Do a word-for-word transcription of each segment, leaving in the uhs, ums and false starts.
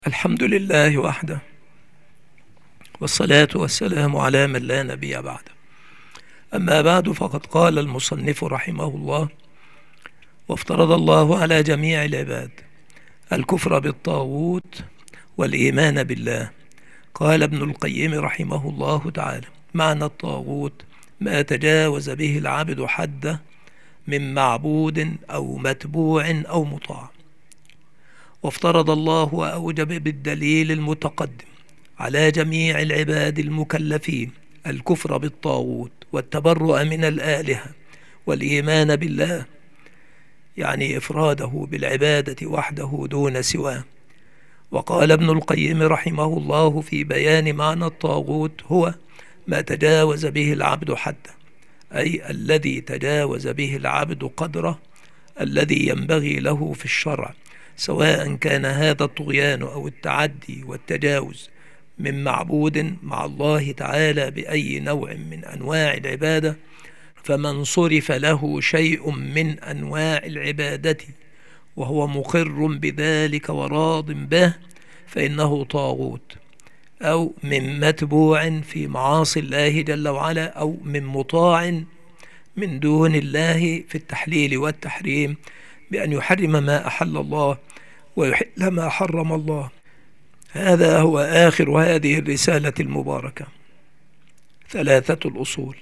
الحمد لله وحده، والصلاة والسلام على من لا نبي بعده. أما بعد، فقد قال المصنف رحمه الله: وافترض الله على جميع العباد الكفر بالطاغوت والإيمان بالله. قال ابن القيم رحمه الله تعالى: معنى الطاغوت ما تجاوز به العبد حده من معبود أو متبوع أو مطاع. وافترض الله وأوجب بالدليل المتقدم على جميع العباد المكلفين الكفر بالطاغوت والتبرؤ من الآلهة والإيمان بالله، يعني إفراده بالعبادة وحده دون سواه. وقال ابن القيم رحمه الله في بيان معنى الطاغوت: هو ما تجاوز به العبد حده، أي الذي تجاوز به العبد قدره الذي ينبغي له في الشرع، سواء كان هذا الطغيان أو التعدي والتجاوز من معبود مع الله تعالى بأي نوع من أنواع العبادة. فمن صرف له شيء من أنواع العبادة وهو مقر بذلك وراض به فإنه طاغوت، أو من متبوع في معاصي الله جل وعلا، أو من مطاع من دون الله في التحليل والتحريم، بأن يحرم ما أحل الله ويحل ما حرم الله. هذا هو آخر هذه الرسالة المباركة، ثلاثة الأصول،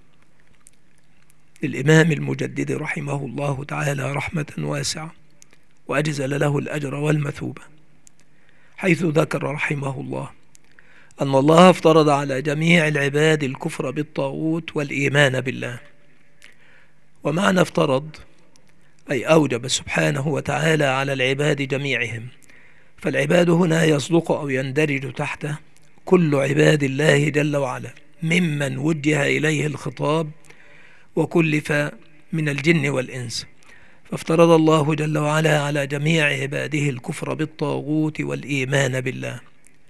للإمام المجدد رحمه الله تعالى رحمة واسعة، وأجزل له الأجر والمثوبة، حيث ذكر رحمه الله أن الله افترض على جميع العباد الكفر بالطاغوت والإيمان بالله. ومعنى افترض أي أوجب سبحانه وتعالى على العباد جميعهم، فالعباد هنا يصدق أو يندرج تحته كل عباد الله جل وعلا ممن وجه إليه الخطاب وكلف من الجن والإنس. فافترض الله جل وعلا على جميع عباده الكفر بالطاغوت والإيمان بالله.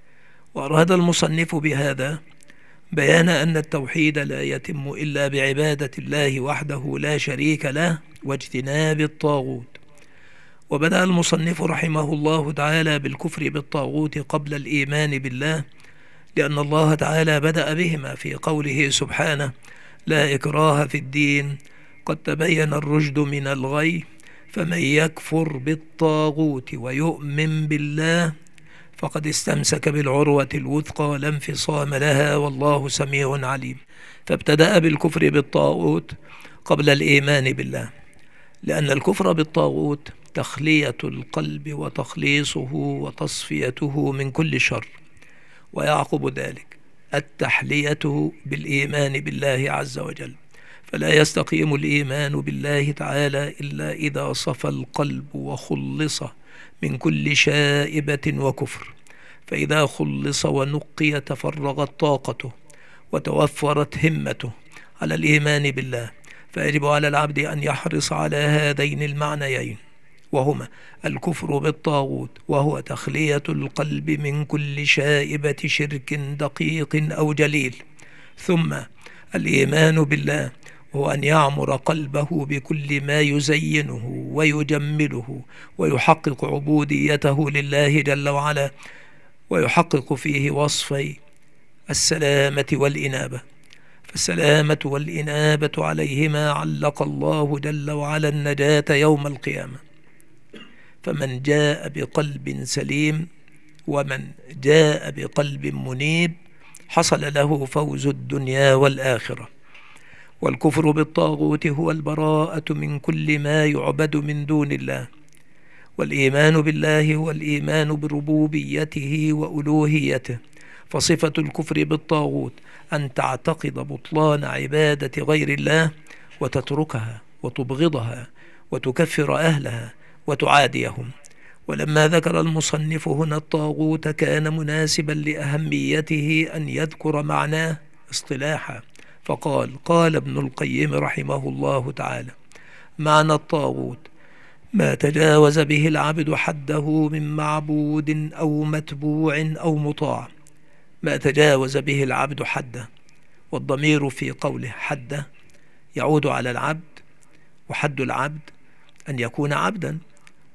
وأراد المصنف بهذا بيان أن التوحيد لا يتم إلا بعبادة الله وحده لا شريك له واجتناب الطاغوت. وبدأ المصنف رحمه الله تعالى بالكفر بالطاغوت قبل الإيمان بالله، لأن الله تعالى بدأ بهما في قوله سبحانه: لا إكراه في الدين قد تبين الرشد من الغي فمن يكفر بالطاغوت ويؤمن بالله فقد استمسك بالعروة الوثقى لا انفصام لها والله سميع عليم. فابتدأ بالكفر بالطاغوت قبل الإيمان بالله، لأن الكفر بالطاغوت تخلية القلب وتخليصه وتصفيته من كل شر، ويعقب ذلك التحلية بالإيمان بالله عز وجل. فلا يستقيم الإيمان بالله تعالى إلا إذا صفى القلب وخلص من كل شائبة وكفر، فإذا خلص ونقي تفرغت طاقته وتوفرت همته على الإيمان بالله. فيجب على العبد أن يحرص على هذين المعنيين، وهما الكفر بالطاغوت وهو تخلية القلب من كل شائبة شرك دقيق أو جليل، ثم الإيمان بالله وهو أن يعمر قلبه بكل ما يزينه ويجمله ويحقق عبوديته لله جل وعلا، ويحقق فيه وصفي السلامة والإنابة. فالسلامة والإنابة عليهما علق الله جل وعلا النجاة يوم القيامة. فمن جاء بقلب سليم ومن جاء بقلب منيب حصل له فوز الدنيا والآخرة. والكفر بالطاغوت هو البراءة من كل ما يعبد من دون الله، والإيمان بالله هو الإيمان بربوبيته وألوهيته. فصفة الكفر بالطاغوت أن تعتقد بطلان عبادة غير الله وتتركها وتبغضها وتكفر أهلها وتعاديهم. ولما ذكر المصنف هنا الطاغوت كان مناسبا لأهميته أن يذكر معناه اصطلاحا، فقال: قال ابن القيم رحمه الله تعالى: معنى الطاغوت ما تجاوز به العبد حده من معبود أو متبوع أو مطاع. ما تجاوز به العبد حده، والضمير في قوله حده يعود على العبد، وحد العبد أن يكون عبدا،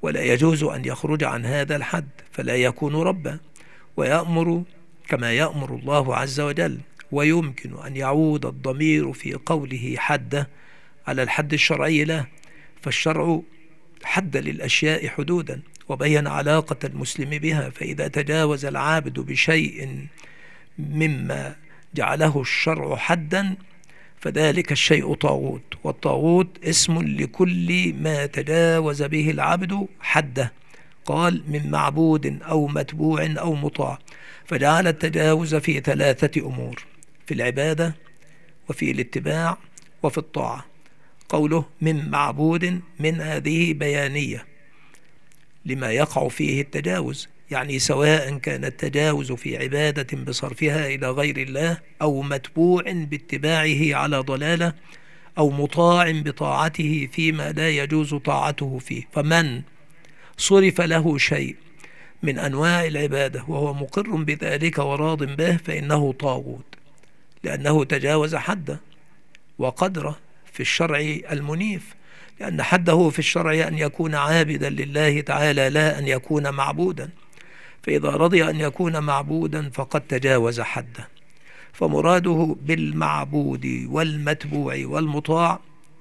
ولا يجوز أن يخرج عن هذا الحد، فلا يكون ربا، ويأمر كما يأمر الله عز وجل. ويمكن أن يعود الضمير في قوله حد على الحد الشرعي له، فالشرع حد للأشياء حدودا وبين علاقة المسلم بها، فإذا تجاوز العابد بشيء مما جعله الشرع حدا فذلك الشيء طاغوت، والطاغوت اسم لكل ما تجاوز به العبد حده، قال من معبود أو متبوع أو مطاع، فجعل التجاوز في ثلاثة أمور: في العبادة وفي الاتباع وفي الطاعة. قوله من معبود من هذه بيانية لما يقع فيه التجاوز، يعني سواء كان التجاوز في عبادة بصرفها إلى غير الله، أو متبوع باتباعه على ضلالة، أو مطاع بطاعته فيما لا يجوز طاعته فيه. فمن صرف له شيء من أنواع العبادة وهو مقر بذلك وراض به فإنه طاغوت، لأنه تجاوز حده وقدره في الشرع المنيف، لأن حده في الشرع أن يكون عابدا لله تعالى لا أن يكون معبودا، فإذا رضي أن يكون معبودا فقد تجاوز حده. فمراده بالمعبود والمتبوع والمطاع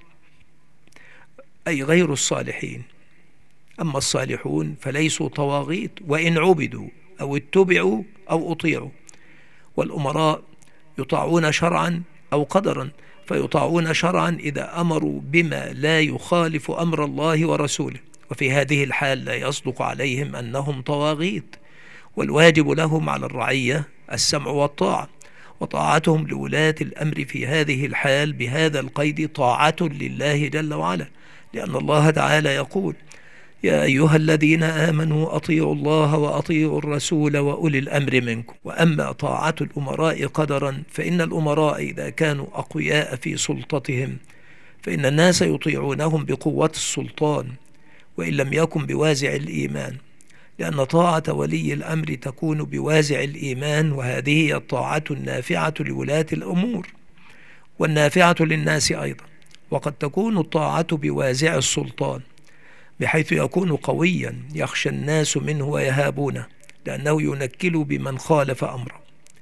أي غير الصالحين. أما الصالحون فليسوا طواغيت وإن عبدوا أو اتبعوا أو أطيعوا، والأمراء يطاعون شرعا أو قدرا، فيطاعون شرعا إذا أمروا بما لا يخالف أمر الله ورسوله، وفي هذه الحال لا يصدق عليهم أنهم طواغيت، والواجب لهم على الرعية السمع والطاعة، وطاعتهم لولاة الأمر في هذه الحال بهذا القيد طاعة لله جل وعلا، لأن الله تعالى يقول يا أيها الذين آمنوا أطيعوا الله وأطيعوا الرسول وأولي الأمر منكم. وأما طاعة الأمراء قدرا فإن الأمراء إذا كانوا أقوياء في سلطتهم فإن الناس يطيعونهم بقوة السلطان وإن لم يكن بوازع الإيمان، لأن طاعة ولي الأمر تكون بوازع الإيمان، وهذه هي الطاعة النافعة لولاة الأمور والنافعة للناس أيضا. وقد تكون الطاعة بوازع السلطان بحيث يكون قويا يخشى الناس منه ويهابونه لأنه ينكل بمن خالف أمره،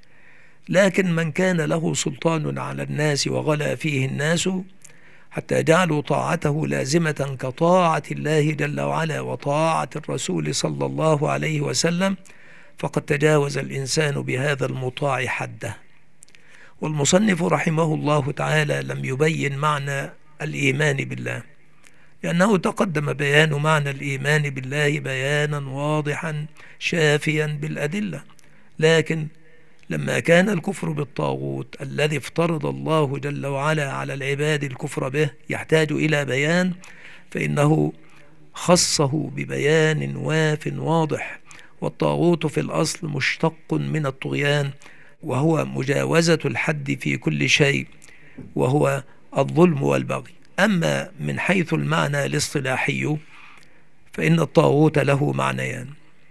لكن من كان له سلطان على الناس وغلا فيه الناس حتى جعلوا طاعته لازمة كطاعة الله جل وعلا وطاعة الرسول صلى الله عليه وسلم، فقد تجاوز الإنسان بهذا المطاع حده. والمصنف رحمه الله تعالى لم يبين معنى الإيمان بالله، لأنه تقدم بيان معنى الإيمان بالله بيانا واضحا شافيا بالأدلة، لكن لما كان الكفر بالطاغوت الذي افترض الله جل وعلا على العباد الكفر به يحتاج إلى بيان، فإنه خصه ببيان واف واضح. والطاغوت في الأصل مشتق من الطغيان، وهو مجاوزة الحد في كل شيء، وهو الظلم والبغي. أما من حيث المعنى الاصطلاحي فإن الطاغوت له معنيان: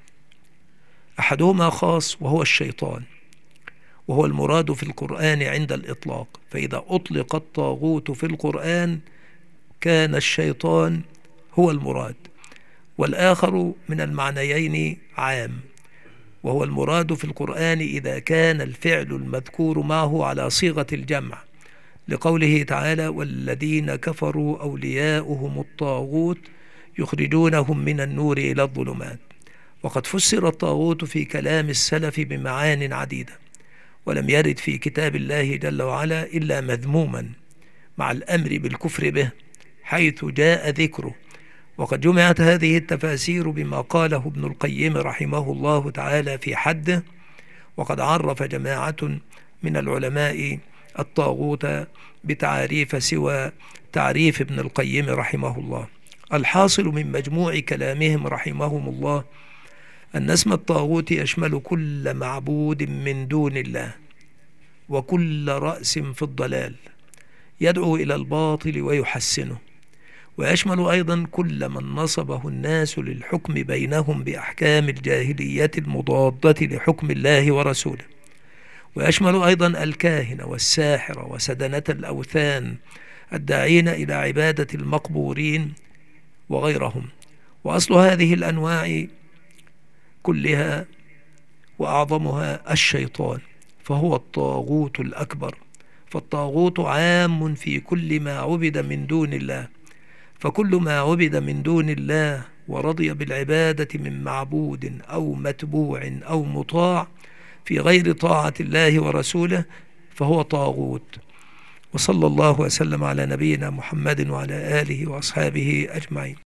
أحدهما خاص وهو الشيطان، وهو المراد في القرآن عند الإطلاق، فإذا أطلق الطاغوت في القرآن كان الشيطان هو المراد. والآخر من المعنيين عام، وهو المراد في القرآن إذا كان الفعل المذكور معه على صيغة الجمع، لقوله تعالى والذين كفروا أولياؤهم الطاغوت يخرجونهم من النور إلى الظلمات. وقد فسر الطاغوت في كلام السلف بمعان عديدة، ولم يرد في كتاب الله جل وعلا إلا مذموما مع الأمر بالكفر به حيث جاء ذكره. وقد جمعت هذه التفاسير بما قاله ابن القيم رحمه الله تعالى في حده، وقد عرف جماعة من العلماء الطاغوت بتعريف سوى تعريف ابن القيم رحمه الله. الحاصل من مجموع كلامهم رحمهم الله أن اسم الطاغوت يشمل كل معبود من دون الله وكل رأس في الضلال يدعو إلى الباطل ويحسنه، ويشمل أيضا كل من نصبه الناس للحكم بينهم بأحكام الجاهلية المضادة لحكم الله ورسوله، ويشمل أيضا الكاهن والساحر وسدنة الأوثان الداعين إلى عبادة المقبورين وغيرهم، وأصل هذه الأنواع كلها وأعظمها الشيطان، فهو الطاغوت الأكبر. فالطاغوت عام في كل ما عبد من دون الله، فكل ما عبد من دون الله ورضي بالعبادة من معبود أو متبوع أو مطاع في غير طاعة الله ورسوله فهو طاغوت. وصلى الله وسلم على نبينا محمد وعلى آله وأصحابه أجمعين.